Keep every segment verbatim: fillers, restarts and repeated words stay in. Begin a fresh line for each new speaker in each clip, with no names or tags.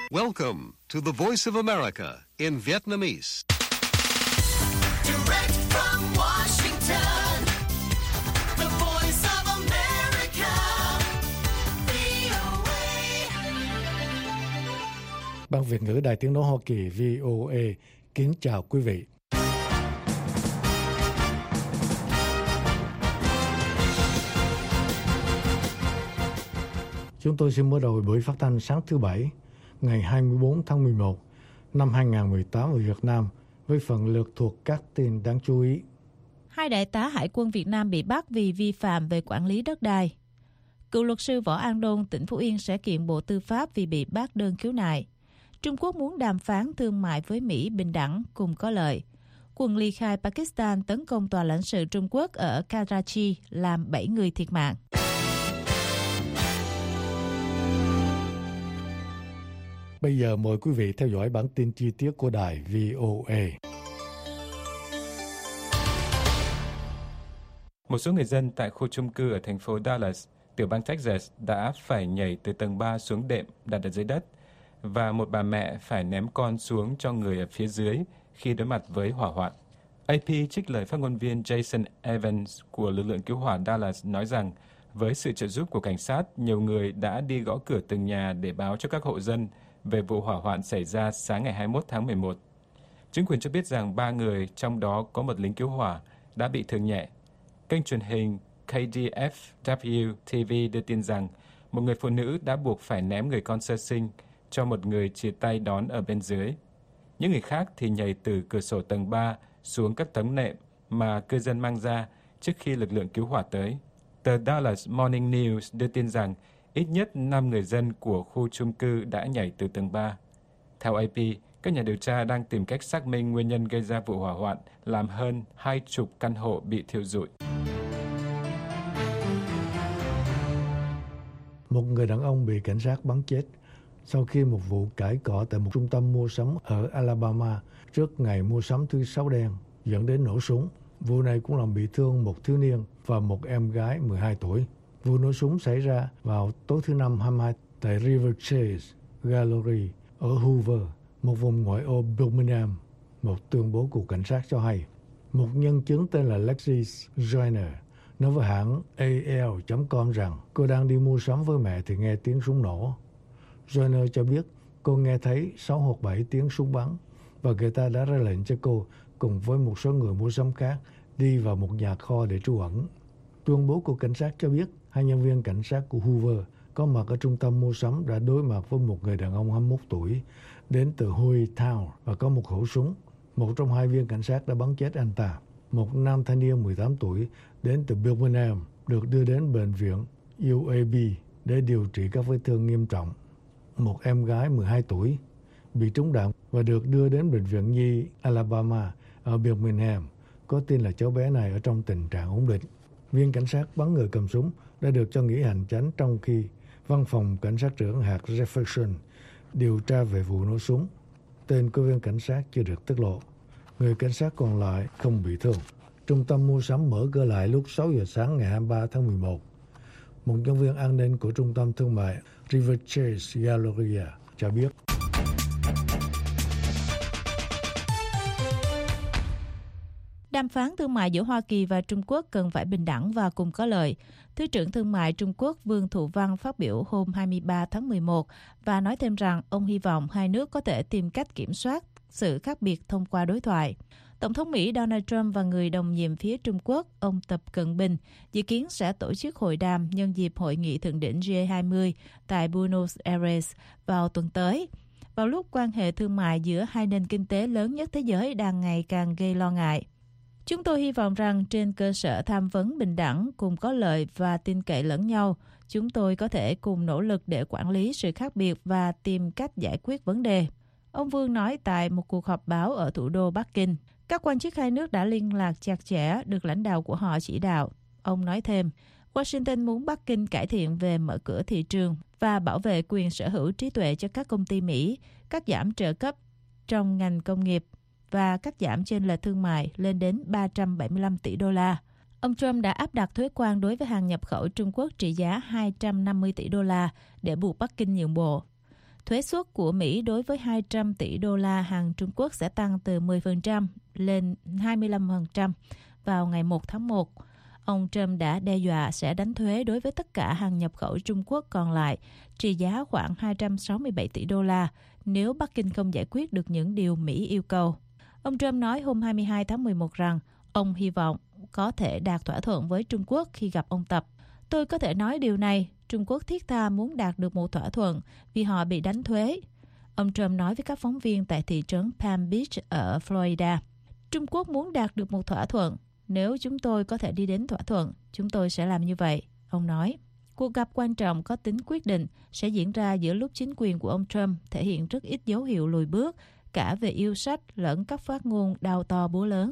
Welcome to the Voice of America in Vietnamese.
Direct from Washington, the Voice of America, vê o a.
Ban Việt ngữ Đài Tiếng nói Hoa Kỳ vê o a kính chào quý vị. Chúng tôi xin mở đầu buổi phát thanh sáng thứ Bảy, ngày hai mươi tư tháng mười một năm hai nghìn không trăm mười tám ở Việt Nam với phần lượt thuộc các tin đáng chú ý.
Hai đại tá Hải quân Việt Nam bị bắt vì vi phạm về quản lý đất đai. Cựu luật sư Võ An Đôn, tỉnh Phú Yên sẽ kiện Bộ Tư pháp vì bị bác đơn khiếu nại. Trung Quốc muốn đàm phán thương mại với Mỹ bình đẳng cùng có lợi. Quân ly khai Pakistan tấn công tòa lãnh sự Trung Quốc ở Karachi làm bảy người thiệt mạng.
Bây giờ mời quý vị theo dõi bản tin chi tiết của đài vê o a.
Một số người dân tại khu chung cư ở thành phố Dallas, tiểu bang Texas đã phải nhảy từ tầng ba xuống đệm đặt ở dưới đất, và một bà mẹ phải ném con xuống cho người ở phía dưới khi đối mặt với hỏa hoạn. a pê trích lời phát ngôn viên Jason Evans của lực lượng cứu hỏa Dallas nói rằng với sự trợ giúp của cảnh sát, nhiều người đã đi gõ cửa từng nhà để báo cho các hộ dân về vụ hỏa hoạn xảy ra sáng ngày hai mươi mốt tháng mười một. Chính quyền cho biết rằng ba người, trong đó có một lính cứu hỏa, đã bị thương nhẹ. Kênh truyền hình K D F W T V đưa tin rằng một người phụ nữ đã buộc phải ném người con sơ sinh cho một người chia tay đón ở bên dưới. Những người khác thì nhảy từ cửa sổ tầng ba xuống các tấm nệm mà cư dân mang ra trước khi lực lượng cứu hỏa tới. Tờ Dallas Morning News đưa tin rằng ít nhất năm người dân của khu chung cư đã nhảy từ tầng ba. Theo a pê, các nhà điều tra đang tìm cách xác minh nguyên nhân gây ra vụ hỏa hoạn làm hơn hai chục căn hộ bị thiêu rụi.
Một người đàn ông bị cảnh sát bắn chết sau khi một vụ cãi cọ tại một trung tâm mua sắm ở Alabama trước ngày mua sắm thứ Sáu đen dẫn đến nổ súng. Vụ này cũng làm bị thương một thiếu niên và một em gái mười hai tuổi. Vụ nổ súng xảy ra vào tối thứ Năm hai mươi hai tại River Chase Gallery ở Hoover, một vùng ngoại ô Birmingham. Một tuyên bố của cảnh sát cho hay. Một nhân chứng tên là Lexis Joyner nói với hãng A L chấm com rằng cô đang đi mua sắm với mẹ thì nghe tiếng súng nổ. Joyner cho biết cô nghe thấy sáu hoặc bảy tiếng súng bắn và người ta đã ra lệnh cho cô cùng với một số người mua sắm khác đi vào một nhà kho để trú ẩn. Tuyên bố của cảnh sát cho biết hai nhân viên cảnh sát của Hoover có mặt ở trung tâm mua sắm đã đối mặt với một người đàn ông hai mươi mốt tuổi đến từ Hueytown và có một khẩu súng. Một trong hai viên cảnh sát đã bắn chết anh ta. Một nam thanh niên mười tám tuổi đến từ Birmingham được đưa đến bệnh viện U A B để điều trị các vết thương nghiêm trọng. Một em gái mười hai tuổi bị trúng đạn và được đưa đến bệnh viện nhi Alabama ở Birmingham. Có tin là cháu bé này ở trong tình trạng ổn định. Viên cảnh sát bắn người cầm súng đã được cho nghỉ hành chánh trong khi văn phòng cảnh sát trưởng hạt Jefferson điều tra về vụ nổ súng. Tên của viên cảnh sát chưa được tiết lộ. Người cảnh sát còn lại không bị thương. Trung tâm mua sắm mở cửa lại lúc sáu giờ sáng ngày hai mươi ba tháng mười một. Một nhân viên an ninh của trung tâm thương mại River Chase Galleria cho biết.
Đàm phán thương mại giữa Hoa Kỳ và Trung Quốc cần phải bình đẳng và cùng có lợi. Thứ trưởng Thương mại Trung Quốc Vương Thụ Văn phát biểu hôm hai mươi ba tháng mười một và nói thêm rằng ông hy vọng hai nước có thể tìm cách kiểm soát sự khác biệt thông qua đối thoại. Tổng thống Mỹ Donald Trump và người đồng nhiệm phía Trung Quốc, ông Tập Cận Bình, dự kiến sẽ tổ chức hội đàm nhân dịp hội nghị thượng đỉnh G hai mươi tại Buenos Aires vào tuần tới, vào lúc quan hệ thương mại giữa hai nền kinh tế lớn nhất thế giới đang ngày càng gây lo ngại. Chúng tôi hy vọng rằng trên cơ sở tham vấn bình đẳng, cùng có lợi và tin cậy lẫn nhau, chúng tôi có thể cùng nỗ lực để quản lý sự khác biệt và tìm cách giải quyết vấn đề. Ông Vương nói tại một cuộc họp báo ở thủ đô Bắc Kinh. Các quan chức hai nước đã liên lạc chặt chẽ, được lãnh đạo của họ chỉ đạo. Ông nói thêm, Washington muốn Bắc Kinh cải thiện về mở cửa thị trường và bảo vệ quyền sở hữu trí tuệ cho các công ty Mỹ, cắt giảm trợ cấp trong ngành công nghiệp và cắt giảm chênh lệch thương mại lên đến ba trăm bảy mươi lăm tỷ đô la. Ông Trump đã áp đặt thuế quan đối với hàng nhập khẩu Trung Quốc trị giá hai trăm năm mươi tỷ đô la để buộc Bắc Kinh nhượng bộ. Thuế suất của Mỹ đối với hai trăm tỷ đô la hàng Trung Quốc sẽ tăng từ mười phần trăm lên hai mươi lăm phần trăm vào ngày một tháng một. Ông Trump đã đe dọa sẽ đánh thuế đối với tất cả hàng nhập khẩu Trung Quốc còn lại, trị giá khoảng hai trăm sáu mươi bảy tỷ đô la, nếu Bắc Kinh không giải quyết được những điều Mỹ yêu cầu. Ông Trump nói hôm hai mươi hai tháng mười một rằng ông hy vọng có thể đạt thỏa thuận với Trung Quốc khi gặp ông Tập. Tôi có thể nói điều này, Trung Quốc thiết tha muốn đạt được một thỏa thuận vì họ bị đánh thuế. Ông Trump nói với các phóng viên tại thị trấn Palm Beach ở Florida. Trung Quốc muốn đạt được một thỏa thuận. Nếu chúng tôi có thể đi đến thỏa thuận, chúng tôi sẽ làm như vậy, ông nói. Cuộc gặp quan trọng có tính quyết định sẽ diễn ra giữa lúc chính quyền của ông Trump thể hiện rất ít dấu hiệu lùi bước, cả về yêu sách lẫn các phát ngôn đao to búa lớn.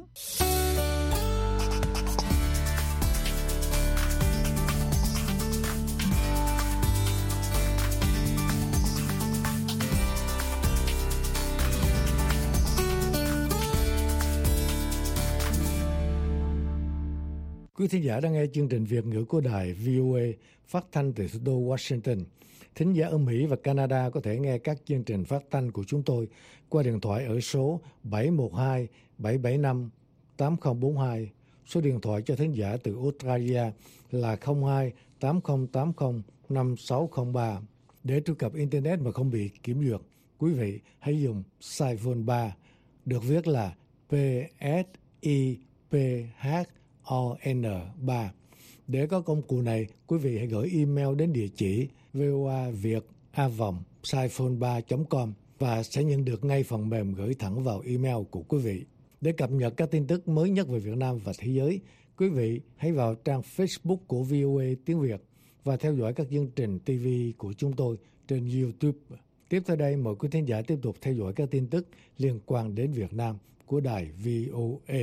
Quý thính giả đang nghe chương trình Việt ngữ của đài vê o a phát thanh từ thủ đô Washington. Thính giả ở Mỹ và Canada có thể nghe các chương trình phát thanh của chúng tôi qua điện thoại ở số bảy một hai bảy bảy năm tám không bốn hai. Số điện thoại cho thính giả từ Australia là không hai tám không tám không năm sáu không ba. Để truy cập Internet mà không bị kiểm duyệt, quý vị hãy dùng Siphone ba, được viết là P S I P H O N ba. Để có công cụ này, quý vị hãy gửi email đến địa chỉ voaviet a vòng siphone ba chấm com và sẽ nhận được ngay phần mềm gửi thẳng vào email của quý vị. Để cập nhật các tin tức mới nhất về Việt Nam và thế giới, quý vị hãy vào trang Facebook của vê o a tiếng Việt và theo dõi các chương trình ti vi của chúng tôi trên YouTube. Tiếp theo đây, mời quý thính giả tiếp tục theo dõi các tin tức liên quan đến Việt Nam của đài vê o a.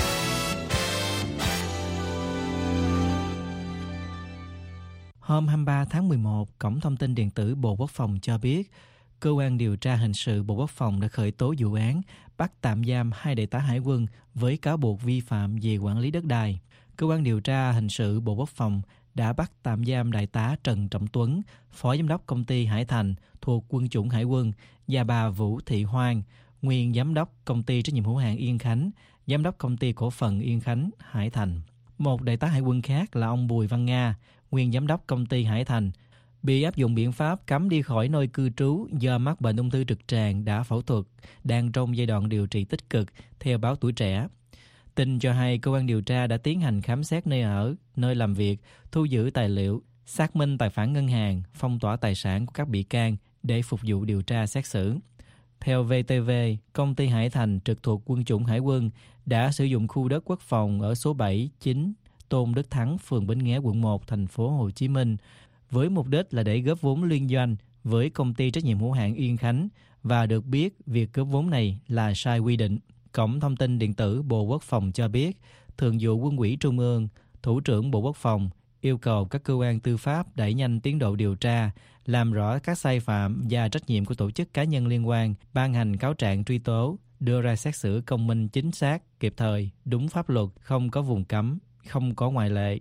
Hôm hai mươi ba tháng mười một, Cổng Thông tin Điện tử Bộ Quốc phòng cho biết, Cơ quan Điều tra Hình sự Bộ Quốc phòng đã khởi tố vụ án, bắt tạm giam hai đại tá hải quân với cáo buộc vi phạm về quản lý đất đai. Cơ quan Điều tra Hình sự Bộ Quốc phòng đã bắt tạm giam đại tá Trần Trọng Tuấn, Phó Giám đốc Công ty Hải Thành thuộc Quân chủng Hải quân, và bà Vũ Thị Hoang, nguyên Giám đốc Công ty Trách nhiệm hữu hạn Yên Khánh, Giám đốc Công ty Cổ phần Yên Khánh, Hải Thành. Một đại tá hải quân khác là ông Bùi Văn Nga, nguyên Giám đốc Công ty Hải Thành, bị áp dụng biện pháp cấm đi khỏi nơi cư trú do mắc bệnh ung thư trực tràng đã phẫu thuật, đang trong giai đoạn điều trị tích cực, theo báo Tuổi Trẻ. Tin cho hay cơ quan điều tra đã tiến hành khám xét nơi ở, nơi làm việc, thu giữ tài liệu, xác minh tài khoản ngân hàng, phong tỏa tài sản của các bị can để phục vụ điều tra xét xử. Theo vê tê vê, Công ty Hải Thành trực thuộc Quân chủng Hải quân đã sử dụng khu đất quốc phòng ở số bảy chín Tôn Đức Thắng, phường Bến Nghé, quận một, thành phố Hồ Chí Minh, với mục đích là để góp vốn liên doanh với Công ty Trách nhiệm hữu hạn Yên Khánh, và được biết việc góp vốn này là sai quy định. Cổng Thông tin Điện tử Bộ Quốc phòng cho biết, Thường vụ Quân ủy Trung ương, Thủ trưởng Bộ Quốc phòng yêu cầu các cơ quan tư pháp đẩy nhanh tiến độ điều tra, làm rõ các sai phạm và trách nhiệm của tổ chức cá nhân liên quan, ban hành cáo trạng truy tố, đưa ra xét xử công minh, chính xác, kịp thời, đúng pháp luật, không có vùng cấm, không có ngoại lệ.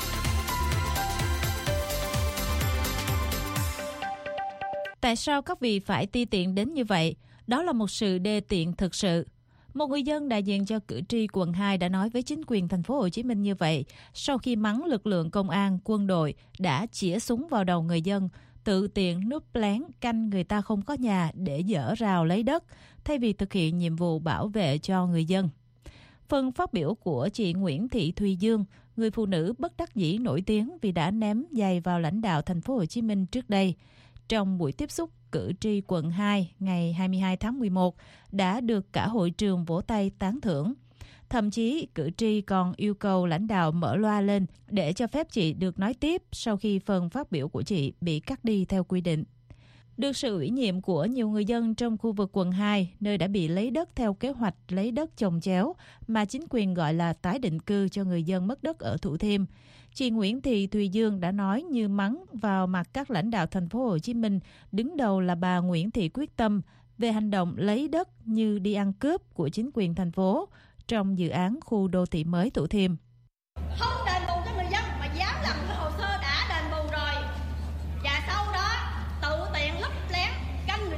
Tại sao các vị phải ti tiện đến như vậy? Đó là một sự đê tiện thực sự. Một người dân đại diện cho cử tri quận hai đã nói với chính quyền thành phố Hồ Chí Minh như vậy sau khi mắng lực lượng công an, quân đội đã chĩa súng vào đầu người dân, tự tiện núp lén canh người ta không có nhà để dỡ rào lấy đất, thay vì thực hiện nhiệm vụ bảo vệ cho người dân. Phần phát biểu của chị Nguyễn Thị Thùy Dương, người phụ nữ bất đắc dĩ nổi tiếng vì đã ném giày vào lãnh đạo thành phố Hồ Chí Minh trước đây, trong buổi tiếp xúc cử tri quận hai ngày hai mươi hai tháng mười một đã được cả hội trường vỗ tay tán thưởng. Thậm chí cử tri còn yêu cầu lãnh đạo mở loa lên để cho phép chị được nói tiếp sau khi phần phát biểu của chị bị cắt đi theo quy định. Được sự ủy nhiệm của nhiều người dân trong khu vực quận hai, nơi đã bị lấy đất theo kế hoạch lấy đất chồng chéo mà chính quyền gọi là tái định cư cho người dân mất đất ở Thủ Thiêm, chị Nguyễn Thị Thùy Dương đã nói như mắng vào mặt các lãnh đạo thành phố Hồ Chí Minh, đứng đầu là bà Nguyễn Thị Quyết Tâm, về hành động lấy đất như đi ăn cướp của chính quyền thành phố trong dự án khu đô thị mới Thủ Thiêm.
Không đền bù cho người dân mà dám làm cái hồ sơ đã đền bù rồi, và sau đó tự tiện lấp lén canh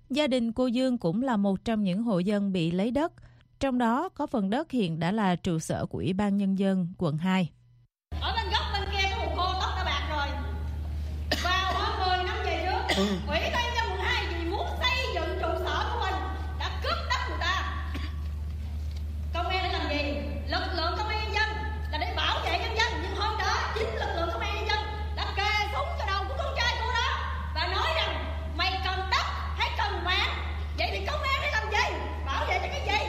Gia đình cô Dương cũng là một trong những hộ dân bị lấy đất, trong đó có phần đất hiện đã là trụ sở của Ủy ban Nhân dân quận hai.
Ở bên góc bên kia có một cô tóc đã bạc rồi. Vào đó mười năm về trước, Ủy ban nhân dân quận hai vì muốn xây dựng trụ sở của mình đã cướp đất người ta. Công an để làm gì? Lực lượng công an nhân dân là để bảo vệ nhân dân, nhưng hôm đó chính lực lượng công an nhân dân đã kê súng cho đầu của con trai cô đó và nói rằng mày cần đất hay cần mạng, vậy thì công an để làm gì? Bảo vệ cho cái gì?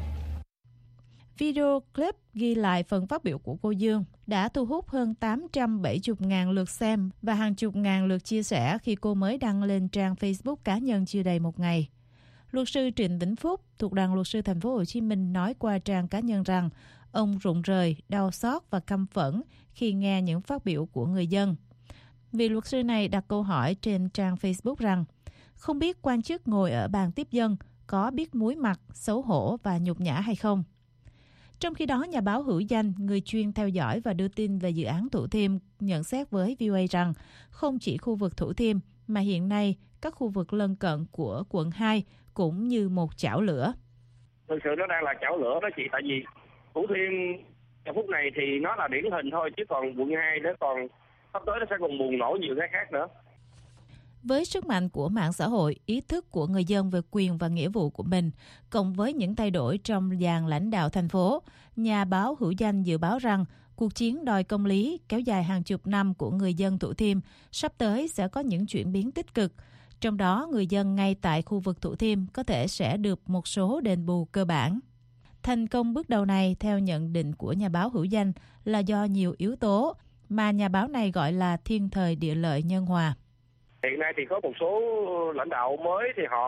Video clip ghi lại phần phát biểu của cô Dương đã thu hút hơn tám trăm bảy mươi nghìn lượt xem và hàng chục ngàn lượt chia sẻ khi cô mới đăng lên trang Facebook cá nhân chưa đầy một ngày. Luật sư Trịnh Vĩnh Phúc thuộc Đoàn Luật sư Thành phố Hồ Chí Minh nói qua trang cá nhân rằng ông rụng rời, đau xót và căm phẫn khi nghe những phát biểu của người dân. Vị luật sư này đặt câu hỏi trên trang Facebook rằng không biết quan chức ngồi ở bàn tiếp dân có biết muối mặt, xấu hổ và nhục nhã hay không. Trong khi đó, nhà báo hữu danh, người chuyên theo dõi và đưa tin về dự án Thủ Thiêm, nhận xét với vê o a rằng không chỉ khu vực Thủ Thiêm mà hiện nay các khu vực lân cận của quận hai cũng như một chảo lửa.
Thực sự nó đang là chảo lửa đó chị, tại vì Thủ Thiêm trong phút này thì nó là điển hình thôi, chứ còn quận hai nó còn sắp tới nó sẽ còn bùng nổ nhiều cái khác nữa.
Với sức mạnh của mạng xã hội, ý thức của người dân về quyền và nghĩa vụ của mình, cộng với những thay đổi trong dàn lãnh đạo thành phố, nhà báo hữu danh dự báo rằng cuộc chiến đòi công lý kéo dài hàng chục năm của người dân Thủ Thiêm sắp tới sẽ có những chuyển biến tích cực. Trong đó, người dân ngay tại khu vực Thủ Thiêm có thể sẽ được một số đền bù cơ bản. Thành công bước đầu này, theo nhận định của nhà báo hữu danh, là do nhiều yếu tố mà nhà báo này gọi là thiên thời địa lợi nhân hòa.
Hiện nay thì có một số lãnh đạo mới thì họ,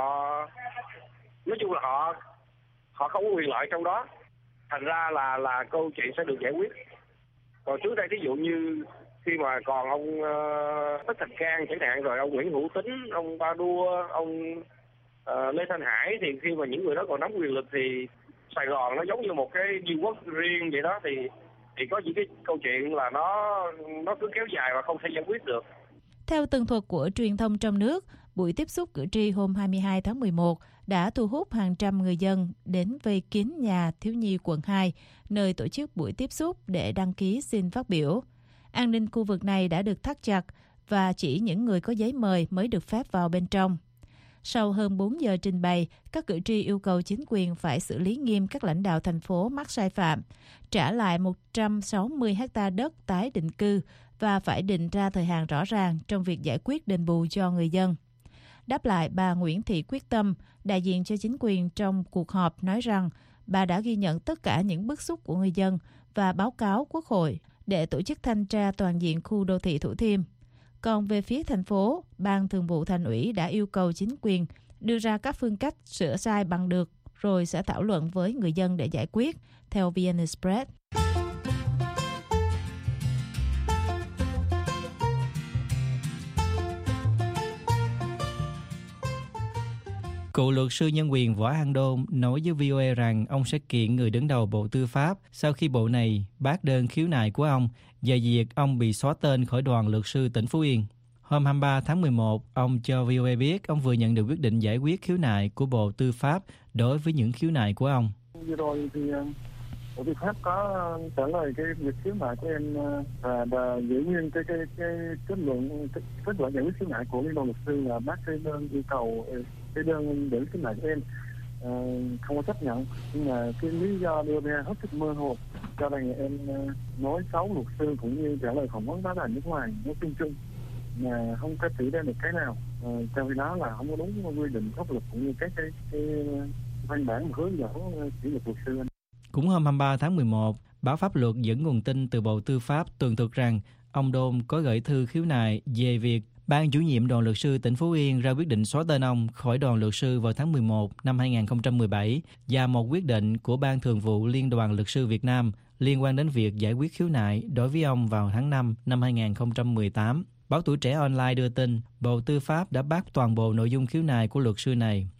nói chung là họ họ không có quyền lợi trong đó, thành ra là là câu chuyện sẽ được giải quyết. Còn trước đây ví dụ như khi mà còn ông uh, Tất Thành Cang chẳng hạn, rồi ông Nguyễn Hữu Tín, ông Ba Đua, ông uh, Lê Thanh Hải, thì khi mà những người đó còn nắm quyền lực thì Sài Gòn nó giống như một cái vương quốc riêng vậy đó, thì thì có những cái câu chuyện là nó nó cứ kéo dài và không thể giải quyết được.
Theo tường thuật của truyền thông trong nước, buổi tiếp xúc cử tri hôm hai mươi hai tháng mười một đã thu hút hàng trăm người dân đến vây kín nhà thiếu nhi quận hai, nơi tổ chức buổi tiếp xúc để đăng ký xin phát biểu. An ninh khu vực này đã được thắt chặt và chỉ những người có giấy mời mới được phép vào bên trong. Sau hơn bốn giờ trình bày, các cử tri yêu cầu chính quyền phải xử lý nghiêm các lãnh đạo thành phố mắc sai phạm, trả lại một trăm sáu mươi héc ta đất tái định cư và phải định ra thời hạn rõ ràng trong việc giải quyết đền bù cho người dân. Đáp lại, bà Nguyễn Thị Quyết Tâm, đại diện cho chính quyền trong cuộc họp, nói rằng bà đã ghi nhận tất cả những bức xúc của người dân và báo cáo Quốc hội để tổ chức thanh tra toàn diện khu đô thị Thủ Thiêm. Còn về phía thành phố, Ban Thường vụ Thành ủy đã yêu cầu chính quyền đưa ra các phương cách sửa sai bằng được rồi sẽ thảo luận với người dân để giải quyết, theo vê en Express.
Cựu luật sư nhân quyền Võ An Đôn nói với vê o a rằng ông sẽ kiện người đứng đầu Bộ Tư pháp sau khi bộ này bác đơn khiếu nại của ông về việc ông bị xóa tên khỏi đoàn luật sư tỉnh Phú Yên. Hôm hai mươi ba tháng mười một, ông cho vê o a biết ông vừa nhận được quyết định giải quyết khiếu nại của Bộ Tư pháp đối với những khiếu nại của ông.
Vừa rồi thì Bộ Tư pháp có trả lời cái việc khiếu nại của em và, và giữ nguyên cái cái cái kết luận kết luận giải quyết khiếu nại của Liên đoàn luật sư là bác cái đơn yêu cầu cái đơn để khiếu nại của em uh, không có chấp nhận, nhưng mà cái lý do đưa ra hết sức mơ hồ, cho rằng em uh, nói xấu luật sư cũng như trả lời phỏng vấn báo đài nước ngoài nói chung chung mà không có chỉ ra được cái nào. Uh, trong khi đó là không có đúng quy định pháp luật cũng như các cái cái văn bản hướng dẫn kỷ luật luật sư.
Cũng hôm hai mươi ba tháng mười một, báo Pháp luật dẫn nguồn tin từ Bộ Tư pháp tường thuật rằng ông Đôn có gửi thư khiếu nại về việc Ban chủ nhiệm đoàn luật sư tỉnh Phú Yên ra quyết định xóa tên ông khỏi đoàn luật sư vào tháng mười một năm hai nghìn không trăm mười bảy và một quyết định của Ban Thường vụ Liên đoàn Luật sư Việt Nam liên quan đến việc giải quyết khiếu nại đối với ông vào tháng năm năm hai nghìn không trăm mười tám. Báo Tuổi Trẻ Online đưa tin, Bộ Tư pháp đã bác toàn bộ nội dung khiếu nại của luật sư này.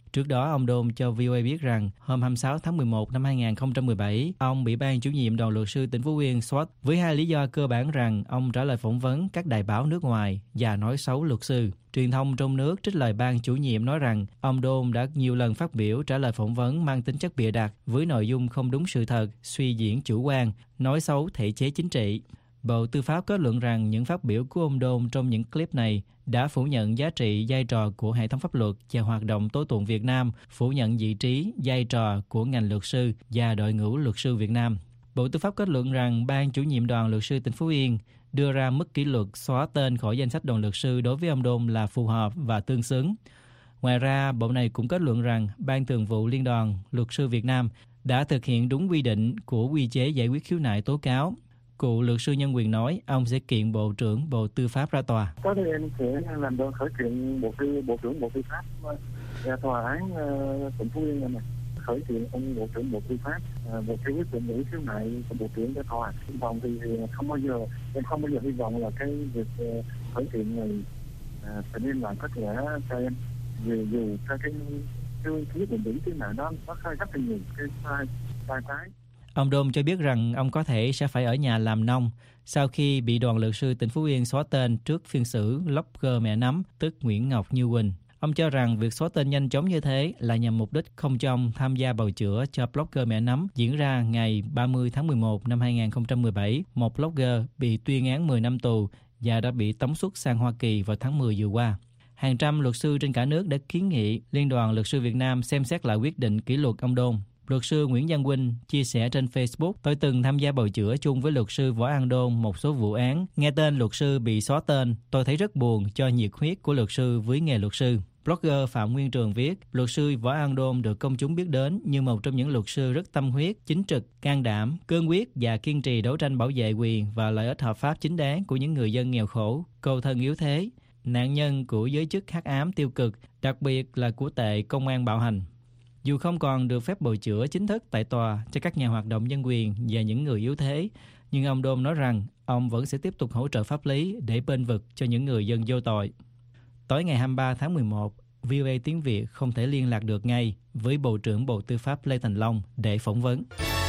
Trước đó, ông Đôn cho vê o a biết rằng hôm hai mươi sáu tháng mười một năm hai nghìn không trăm mười bảy, ông bị ban chủ nhiệm đoàn luật sư tỉnh Phú Yên soát với hai lý do cơ bản rằng ông trả lời phỏng vấn các đài báo nước ngoài và nói xấu luật sư. Truyền thông trong nước trích lời ban chủ nhiệm nói rằng ông Đôn đã nhiều lần phát biểu trả lời phỏng vấn mang tính chất bịa đặt với nội dung không đúng sự thật, suy diễn chủ quan, nói xấu thể chế chính trị. Bộ Tư pháp kết luận rằng những phát biểu của ông Đôn trong những clip này đã phủ nhận giá trị, vai trò của hệ thống pháp luật và hoạt động tố tụng Việt Nam, phủ nhận vị trí, vai trò của ngành luật sư và đội ngũ luật sư Việt Nam. Bộ Tư pháp kết luận rằng ban chủ nhiệm đoàn luật sư tỉnh Phú Yên đưa ra mức kỷ luật xóa tên khỏi danh sách đoàn luật sư đối với ông Đôn là phù hợp và tương xứng. Ngoài ra, bộ này cũng kết luận rằng Ban Thường vụ Liên đoàn Luật sư Việt Nam đã thực hiện đúng quy định của quy chế giải quyết khiếu nại tố cáo. Cựu luật sư Nhân Quyền nói ông sẽ kiện Bộ trưởng Bộ Tư pháp ra tòa.
Có thể em sẽ làm đơn khởi kiện Bộ Tư Bộ trưởng Bộ Tư pháp ra tòa án uh, tỉnh Phú Yên này. Khởi kiện ông Bộ trưởng Bộ Tư pháp uh, một cái quyết định giải khiếu nại của Bộ trưởng ra tòa. Hy vọng thì không bao giờ em không bao giờ hy vọng là cái việc uh, khởi kiện này uh, sẽ đem lại kết quả cho em. Dù dù cho cái cái quyết định giải khiếu nại đó nó khai rất là nhiều cái sai sai trái.
Ông Đôn cho biết rằng ông có thể sẽ phải ở nhà làm nông sau khi bị đoàn luật sư tỉnh Phú Yên xóa tên trước phiên xử blogger mẹ nấm tức Nguyễn Ngọc Như Quỳnh. Ông cho rằng việc xóa tên nhanh chóng như thế là nhằm mục đích không cho ông tham gia bào chữa cho blogger mẹ nấm diễn ra ngày ba mươi tháng mười một năm hai nghìn không trăm mười bảy. Một blogger bị tuyên án mười năm tù và đã bị tống xuất sang Hoa Kỳ vào tháng mười vừa qua. Hàng trăm luật sư trên cả nước đã kiến nghị Liên đoàn Luật sư Việt Nam xem xét lại quyết định kỷ luật ông Đôn. Luật sư Nguyễn Văn Huynh chia sẻ trên Facebook, tôi từng tham gia bào chữa chung với luật sư Võ An Đôn một số vụ án. Nghe tên luật sư bị xóa tên, tôi thấy rất buồn cho nhiệt huyết của luật sư với nghề luật sư. Blogger Phạm Nguyên Trường viết, luật sư Võ An Đôn được công chúng biết đến như một trong những luật sư rất tâm huyết, chính trực, can đảm, cương quyết và kiên trì đấu tranh bảo vệ quyền và lợi ích hợp pháp chính đáng của những người dân nghèo khổ, cô thân yếu thế, nạn nhân của giới chức hắc ám tiêu cực, đặc biệt là của tệ công an bạo hành. Dù không còn được phép bào chữa chính thức tại tòa cho các nhà hoạt động nhân quyền và những người yếu thế, nhưng ông Đôn nói rằng ông vẫn sẽ tiếp tục hỗ trợ pháp lý để bênh vực cho những người dân vô tội. Tối ngày hai mươi ba tháng mười một, vê o a tiếng Việt không thể liên lạc được ngay với Bộ trưởng Bộ Tư pháp Lê Thành Long để phỏng vấn.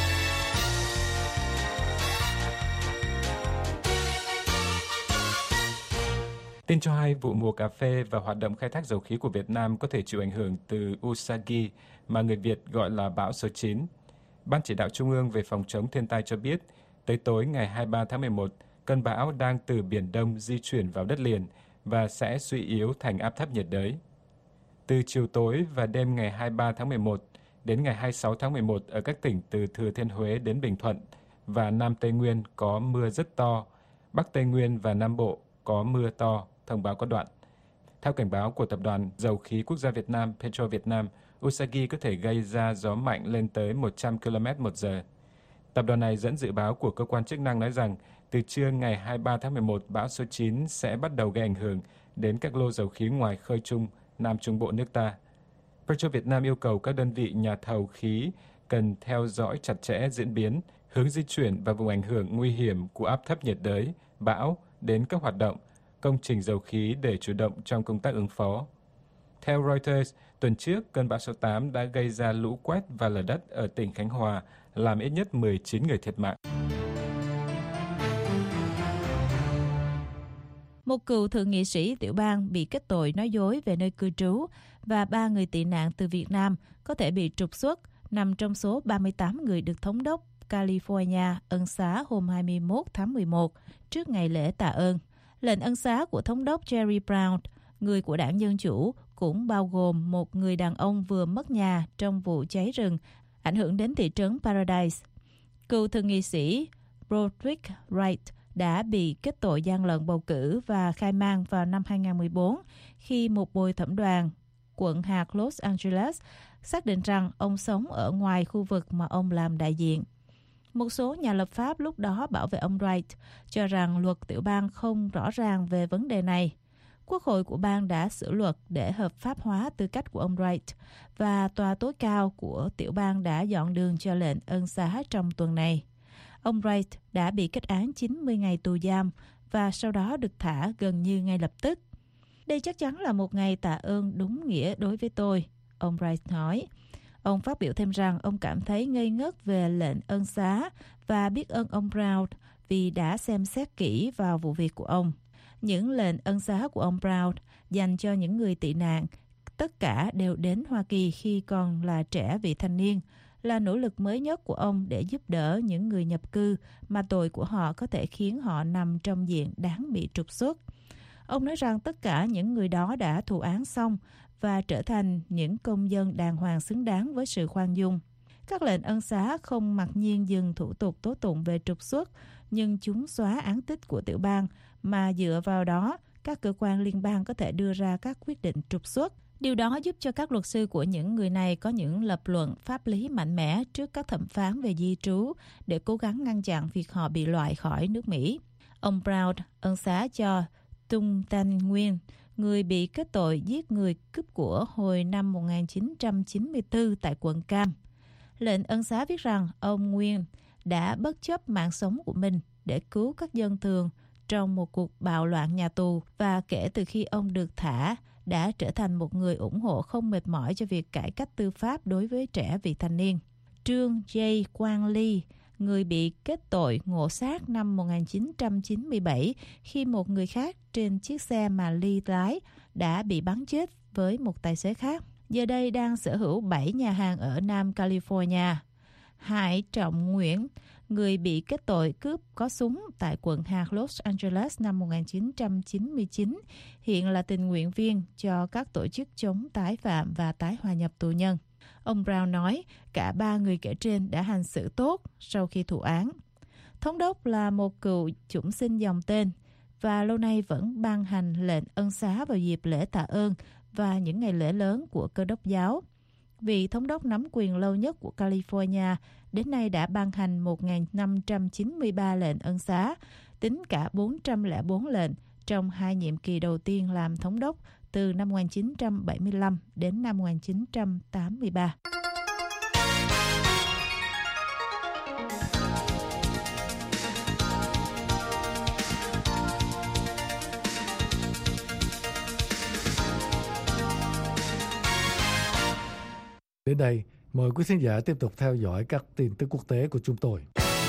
Tin cho hay vụ mùa cà phê và hoạt động khai thác dầu khí của Việt Nam có thể chịu ảnh hưởng từ Usagi mà người Việt gọi là bão số chín. Ban chỉ đạo Trung ương về phòng chống thiên tai cho biết, tới tối ngày hai mươi ba tháng mười một, cơn bão đang từ Biển Đông di chuyển vào đất liền và sẽ suy yếu thành áp thấp nhiệt đới. Từ chiều tối và đêm ngày hai mươi ba tháng mười một đến ngày hai mươi sáu tháng mười một ở các tỉnh từ Thừa Thiên Huế đến Bình Thuận và Nam Tây Nguyên có mưa rất to, Bắc Tây Nguyên và Nam Bộ có mưa to, thông báo có đoạn. Theo cảnh báo của Tập đoàn Dầu khí Quốc gia Việt Nam Petro Việt Nam, Usagi có thể gây ra gió mạnh lên tới một trăm ki lô mét một giờ. Tập đoàn này dẫn dự báo của cơ quan chức năng nói rằng từ trưa ngày hai mươi ba tháng mười một, bão số chín sẽ bắt đầu gây ảnh hưởng đến các lô dầu khí ngoài khơi Trung, Nam Trung Bộ nước ta. Petro Việt Nam yêu cầu các đơn vị nhà thầu khí cần theo dõi chặt chẽ diễn biến, hướng di chuyển và vùng ảnh hưởng nguy hiểm của áp thấp nhiệt đới, bão đến các hoạt động, công trình dầu khí để chủ động trong công tác ứng phó. Theo Reuters, tuần trước, cơn bão số tám đã gây ra lũ quét và lở đất ở tỉnh Khánh Hòa, làm ít nhất mười chín người thiệt mạng.
Một cựu thượng nghị sĩ tiểu bang bị kết tội nói dối về nơi cư trú và ba người tị nạn từ Việt Nam có thể bị trục xuất, nằm trong số ba mươi tám người được thống đốc California ân xá hôm hai mươi mốt tháng mười một trước ngày lễ tạ ơn. Lệnh ân xá của thống đốc Jerry Brown, người của đảng Dân Chủ, cũng bao gồm một người đàn ông vừa mất nhà trong vụ cháy rừng ảnh hưởng đến thị trấn Paradise. Cựu thượng nghị sĩ Broderick Wright đã bị kết tội gian lận bầu cử và khai mang vào năm hai không một bốn khi một bồi thẩm đoàn quận hạt Los Angeles xác định rằng ông sống ở ngoài khu vực mà ông làm đại diện. Một số nhà lập pháp lúc đó bảo vệ ông Wright cho rằng luật tiểu bang không rõ ràng về vấn đề này. Quốc hội của bang đã sửa luật để hợp pháp hóa tư cách của ông Wright và tòa tối cao của tiểu bang đã dọn đường cho lệnh ân xá trong tuần này. Ông Wright đã bị kết án chín mươi ngày tù giam và sau đó được thả gần như ngay lập tức. Đây chắc chắn là một ngày tạ ơn đúng nghĩa đối với tôi, ông Rice nói. Ông phát biểu thêm rằng ông cảm thấy ngây ngất về lệnh ân xá và biết ơn ông Brown vì đã xem xét kỹ vào vụ việc của ông. Những lệnh ân xá của ông Brown dành cho những người tị nạn, tất cả đều đến Hoa Kỳ khi còn là trẻ vị thành niên, là nỗ lực mới nhất của ông để giúp đỡ những người nhập cư mà tội của họ có thể khiến họ nằm trong diện đáng bị trục xuất. Ông nói rằng tất cả những người đó đã thụ án xong và trở thành những công dân đàng hoàng xứng đáng với sự khoan dung. Các lệnh ân xá không mặc nhiên dừng thủ tục tố tụng về trục xuất, nhưng chúng xóa án tích của tiểu bang, mà dựa vào đó, các cơ quan liên bang có thể đưa ra các quyết định trục xuất. Điều đó giúp cho các luật sư của những người này có những lập luận pháp lý mạnh mẽ trước các thẩm phán về di trú để cố gắng ngăn chặn việc họ bị loại khỏi nước Mỹ. Ông Brown ân xá cho Tung Tan Nguyên, người bị kết tội giết người cướp của hồi năm một nghìn chín trăm chín mươi tư tại quận Cam. Lệnh ân xá viết rằng ông Nguyên đã bất chấp mạng sống của mình để cứu các dân thường trong một cuộc bạo loạn nhà tù, và kể từ khi ông được thả, đã trở thành một người ủng hộ không mệt mỏi cho việc cải cách tư pháp đối với trẻ vị thành niên. Trương J. Quang Ly, người bị kết tội ngộ sát năm một nghìn chín trăm chín mươi bảy khi một người khác trên chiếc xe mà Ly lái đã bị bắn chết với một tài xế khác, giờ đây đang sở hữu bảy nhà hàng ở Nam California. Hải Trọng Nguyễn, người bị kết tội cướp có súng tại quận hạt Los Angeles năm một nghìn chín trăm chín mươi chín, hiện là tình nguyện viên cho các tổ chức chống tái phạm và tái hòa nhập tù nhân. Ông Brown nói cả ba người kể trên đã hành xử tốt sau khi thụ án. Thống đốc là một cựu chủng sinh dòng tên và lâu nay vẫn ban hành lệnh ân xá vào dịp lễ tạ ơn và những ngày lễ lớn của Cơ đốc giáo. Vị thống đốc nắm quyền lâu nhất của California đến nay đã ban hành một nghìn năm trăm chín mươi ba lệnh ân xá, tính cả bốn trăm lẻ bốn lệnh trong hai nhiệm kỳ đầu tiên làm thống đốc từ năm một nghìn chín trăm bảy mươi lăm đến năm một nghìn chín trăm tám mươi ba.
Đến đây, mời quý khán giả tiếp tục theo dõi các tin tức quốc tế của chúng tôi.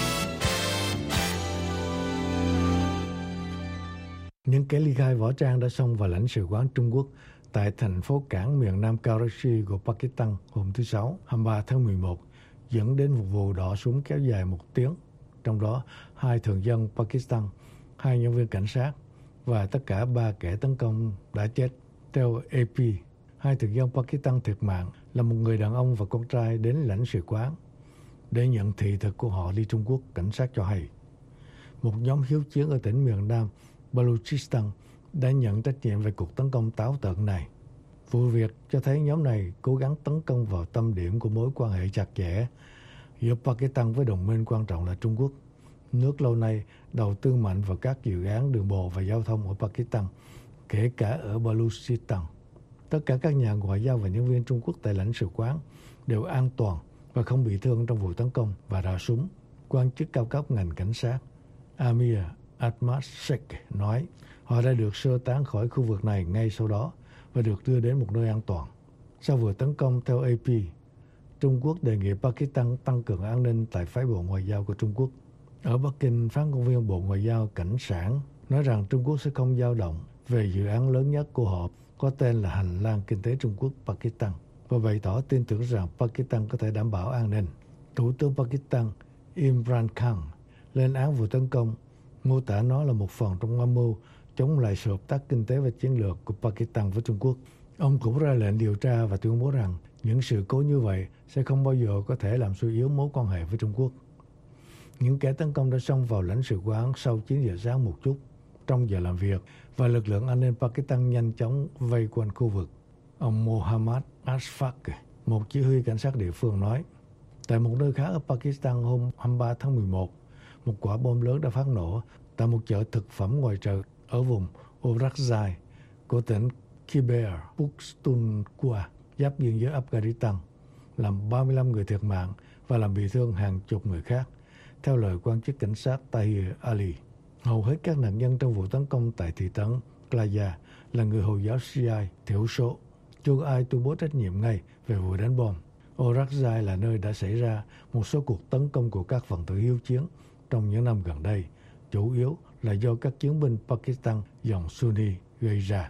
Những kẻ ly khai võ trang đã xông vào lãnh sự quán Trung Quốc tại thành phố cảng miền Nam Karachi của Pakistan hôm thứ Sáu, hai mươi ba tháng mười một, dẫn đến một vụ đọ súng kéo dài một tiếng. Trong đó, hai thường dân Pakistan, hai nhân viên cảnh sát và tất cả ba kẻ tấn công đã chết. Theo A P, hai thường dân Pakistan thiệt mạng là một người đàn ông và con trai đến lãnh sự quán để nhận thị thực của họ đi Trung Quốc, cảnh sát cho hay. Một nhóm hiếu chiến ở tỉnh miền Nam Balochistan đã nhận trách nhiệm về cuộc tấn công táo tợn này. Vụ việc cho thấy nhóm này cố gắng tấn công vào tâm điểm của mối quan hệ chặt chẽ giữa Pakistan với đồng minh quan trọng là Trung Quốc. Nước lâu nay đầu tư mạnh vào các dự án đường bộ và giao thông ở Pakistan, kể cả ở Balochistan. Tất cả các nhà ngoại giao và nhân viên Trung Quốc tại lãnh sự quán đều an toàn và không bị thương trong vụ tấn công và rà súng. Quan chức cao cấp ngành cảnh sát Amir Ahmad Sheikh nói họ đã được sơ tán khỏi khu vực này ngay sau đó và được đưa đến một nơi an toàn. Sau vụ tấn công, theo A P, Trung Quốc đề nghị Pakistan tăng cường an ninh tại phái bộ ngoại giao của Trung Quốc. Ở Bắc Kinh, phát ngôn viên Bộ Ngoại giao Cảnh sản nói rằng Trung Quốc sẽ không dao động về dự án lớn nhất của họ có tên là Hành lang Kinh tế Trung Quốc-Pakistan và bày tỏ tin tưởng rằng Pakistan có thể đảm bảo an ninh. Thủ tướng Pakistan Imran Khan lên án vụ tấn công, mô tả nó là một phần trong âm mưu chống lại sự hợp tác kinh tế và chiến lược của Pakistan với Trung Quốc. Ông cũng ra lệnh điều tra và tuyên bố rằng những sự cố như vậy sẽ không bao giờ có thể làm suy yếu mối quan hệ với Trung Quốc. Những kẻ tấn công đã xông vào lãnh sự quán sau chín giờ sáng một chút trong giờ làm việc và lực lượng an ninh Pakistan nhanh chóng vây quanh khu vực. Ông Mohammad Ashfaq, một chỉ huy cảnh sát địa phương nói, tại một nơi khác ở Pakistan hôm hai mươi ba tháng mười một, một quả bom lớn đã phát nổ tại một chợ thực phẩm ngoài trời ở vùng Orakzai của tỉnh Khyber Pakhtunkhwa, giáp biên giới Afghanistan, làm ba mươi lăm người thiệt mạng và làm bị thương hàng chục người khác, theo lời quan chức cảnh sát Tahir Ali. Hầu hết các nạn nhân trong vụ tấn công tại thị trấn Playa là người Hồi giáo Shia thiểu số. chưa ai tuyên bố trách nhiệm ngay về vụ đánh bom. Orakzai là nơi đã xảy ra một số cuộc tấn công của các phần tử hiếu chiến trong những năm gần đây, chủ yếu là do các chiến binh Pakistan dòng Sunni gây ra.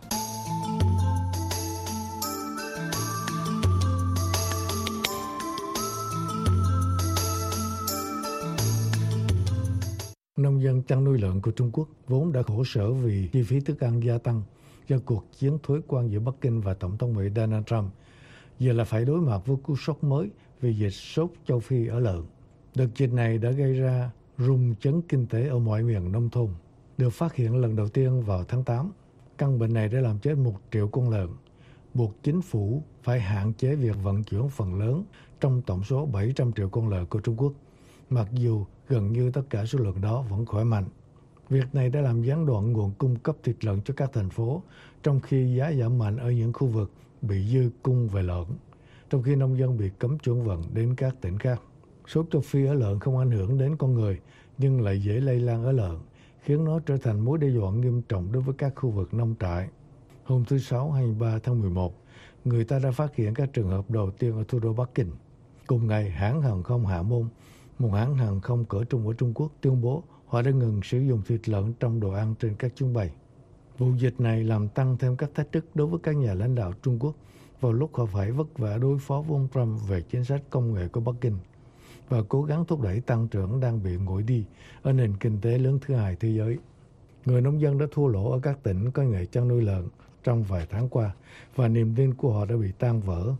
Nông dân chăn nuôi lợn của Trung Quốc vốn đã khổ sở vì chi phí thức ăn gia tăng do cuộc chiến thuế quan giữa Bắc Kinh và Tổng thống Mỹ Donald Trump. Giờ là phải đối mặt với cú sốc mới vì dịch sốt châu Phi ở lợn. Đợt dịch này đã gây ra rung chấn kinh tế ở mọi miền nông thôn. Được phát hiện lần đầu tiên vào tháng tám, căn bệnh này đã làm chết một triệu con lợn, buộc chính phủ phải hạn chế việc vận chuyển phần lớn trong tổng số bảy trăm triệu con lợn của Trung Quốc, mặc dù gần như tất cả số lượng đó vẫn khỏe mạnh. Việc này đã làm gián đoạn nguồn cung cấp thịt lợn cho các thành phố, trong khi giá giảm mạnh ở những khu vực bị dư cung về lợn, trong khi nông dân bị cấm chuyển vận đến các tỉnh khác. Sốt châu Phi ở lợn không ảnh hưởng đến con người, nhưng lại dễ lây lan ở lợn, khiến nó trở thành mối đe dọa nghiêm trọng đối với các khu vực nông trại. Hôm thứ Sáu hai mươi ba tháng mười một, người ta đã phát hiện các trường hợp đầu tiên ở thủ đô Bắc Kinh. Cùng ngày, hãng hàng không Hạ Môn, một hãng hàng không cỡ trung ở Trung Quốc, tuyên bố họ đã ngừng sử dụng thịt lợn trong đồ ăn trên các chuyến bay. Vụ dịch này làm tăng thêm các thách thức đối với các nhà lãnh đạo Trung Quốc vào lúc họ phải vất vả đối phó với ông Trump về chính sách công nghệ của Bắc Kinh và cố gắng thúc đẩy tăng trưởng đang bị nguội đi ở nền kinh tế lớn thứ hai thế giới. Người nông dân đã thua lỗ ở các tỉnh có nghề chăn nuôi lợn trong vài tháng qua và niềm tin của họ đã bị tan vỡ.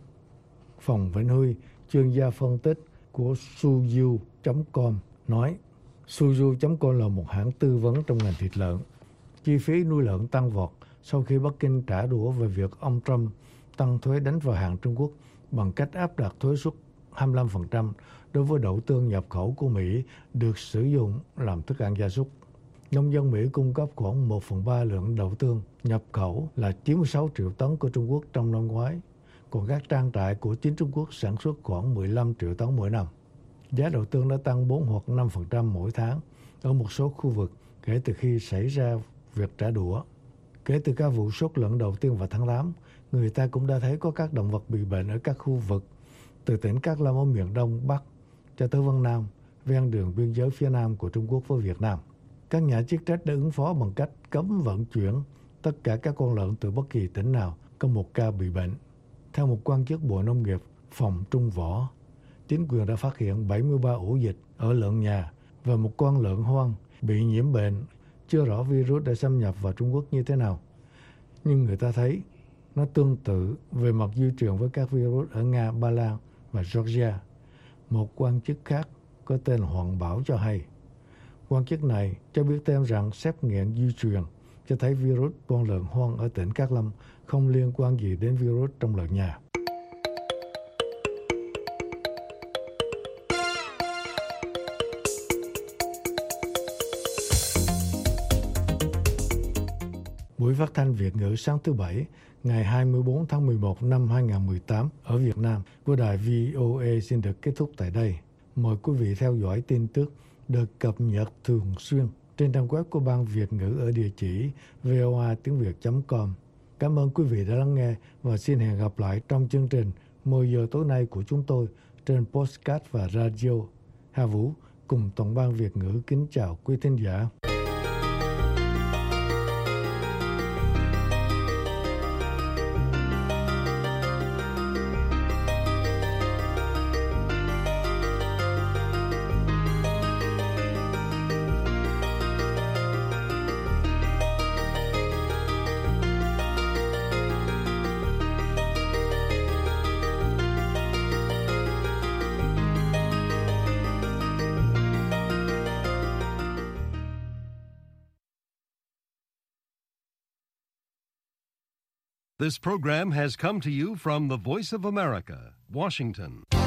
Phòng Vĩnh Huy, chuyên gia phân tích của Suyu chấm com nói, Suyu chấm com là một hãng tư vấn trong ngành thịt lợn. Chi phí nuôi lợn tăng vọt sau khi Bắc Kinh trả đũa về việc ông Trump tăng thuế đánh vào hàng Trung Quốc bằng cách áp đặt thuế suất hai mươi lăm phần trăm đối với đậu tương nhập khẩu của Mỹ được sử dụng làm thức ăn gia súc. Nông dân Mỹ cung cấp khoảng một phần ba lượng đậu tương nhập khẩu là chín mươi sáu triệu tấn của Trung Quốc trong năm ngoái, còn các trang trại của chính Trung Quốc sản xuất khoảng mười lăm triệu tấn mỗi năm. Giá đậu tương đã tăng bốn hoặc năm phần trăm mỗi tháng ở một số khu vực kể từ khi xảy ra việc trả đũa. Kể từ các vụ sốt lợn đầu tiên vào tháng tám, người ta cũng đã thấy có các động vật bị bệnh ở các khu vực từ tỉnh Cát Lâm ở miền Đông Bắc cho tới Vân Nam, ven đường biên giới phía Nam của Trung Quốc với Việt Nam. Các nhà chức trách đã ứng phó bằng cách cấm vận chuyển tất cả các con lợn từ bất kỳ tỉnh nào có một ca bị bệnh. Theo một quan chức Bộ Nông nghiệp Phòng Trung Võ, chính quyền đã phát hiện bảy mươi ba ổ dịch ở lợn nhà và một con lợn hoang bị nhiễm bệnh. Chưa rõ virus đã xâm nhập vào Trung Quốc như thế nào, nhưng người ta thấy nó tương tự về mặt di truyền với các virus ở Nga, Ba Lan và Georgia. Một quan chức khác có tên Hoàng Bảo cho hay. Quan chức này cho biết thêm rằng xét nghiệm di truyền cho thấy virus con lợn hoang ở tỉnh Cát Lâm không liên quan gì đến virus trong lợn nhà. Buổi phát thanh Việt ngữ sáng thứ Bảy, ngày hai mươi tư tháng mười một năm hai nghìn không trăm mười tám ở Việt Nam của đài vê o a xin được kết thúc tại đây. Mời quý vị theo dõi tin tức được cập nhật thường xuyên trên trang web của Ban Việt ngữ ở địa chỉ voa tiếng việt chấm com. Cảm ơn quý vị đã lắng nghe và xin hẹn gặp lại trong chương trình mười giờ tối nay của chúng tôi trên podcast và radio. Hà Vũ cùng toàn ban Việt ngữ kính chào quý thính giả.
This program has come to you from the Voice of America, Washington.